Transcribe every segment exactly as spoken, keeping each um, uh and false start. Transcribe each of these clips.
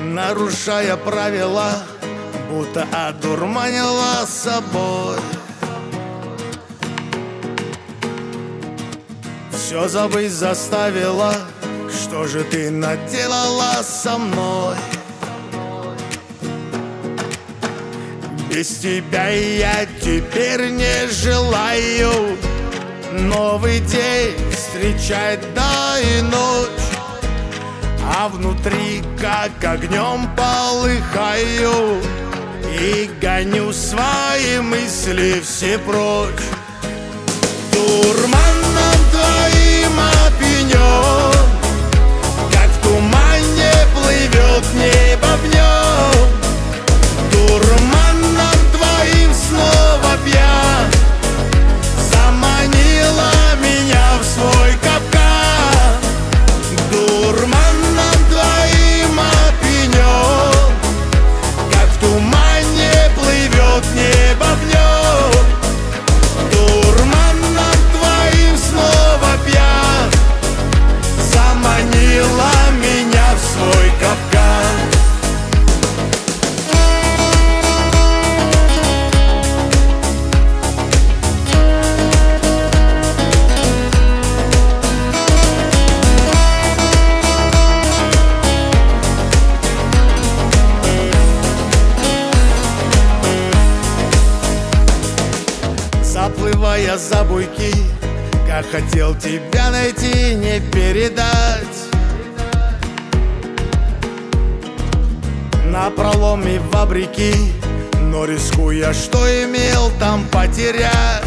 нарушая правила, будто одурманила собой. Все забыть заставила, что же ты наделала со мной? Без тебя я теперь не желаю новый день встречать, да и ночь, а внутри как огнем полыхаю и гоню свои мысли все прочь. Дурманом твоим опьянен, как в тумане плывет небо в нем. Дурманом твоим снова пьян, заманила меня в свой капкан. Дурманом твоим опьянен, как в тумане плывет небо в нем. Дурманом твоим снова пьян, заманила меня в свой капкан. Заплывая за буйки, как хотел тебя найти, не передать. На проломе фабрики, но рискуя, что имел там потерять.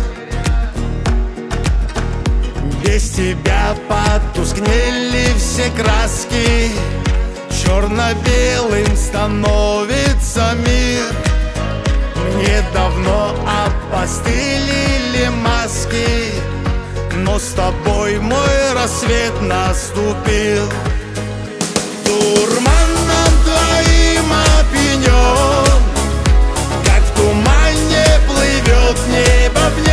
Без тебя потускнели все краски, черно-белым становится мир. Мне давно опостылили маски, но с тобой мой рассвет наступил. Дурманом твоим опьянен, как в тумане плывет небо в небо.